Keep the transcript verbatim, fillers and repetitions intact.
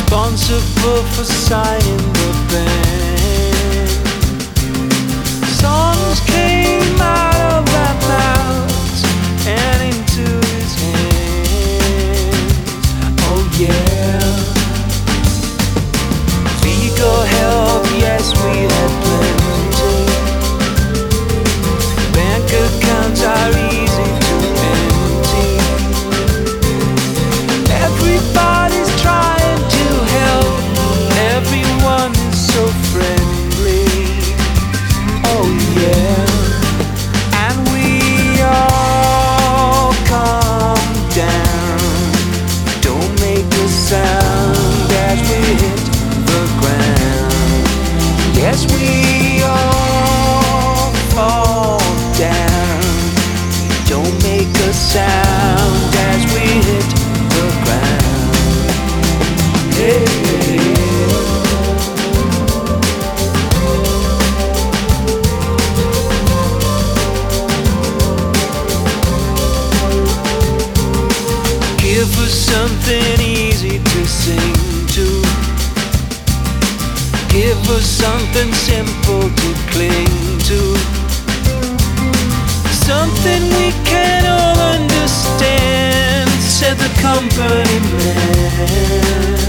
responsible for signing the band. Songs came out of our mouths and into his hands. Oh yeah. Legal help, yes, we had plenty. Bank accounts are easy to empty. Everybody's trying to help. Everyone is so friendly. Oh yeah. And we all calm down. Don't make a sound as we hit the ground. Yes, we all fall down. Don't make a sound as we hit the ground. Hey. Give us something easy to sing to. Give us something simple to cling to. Something we can all understand, said the company man.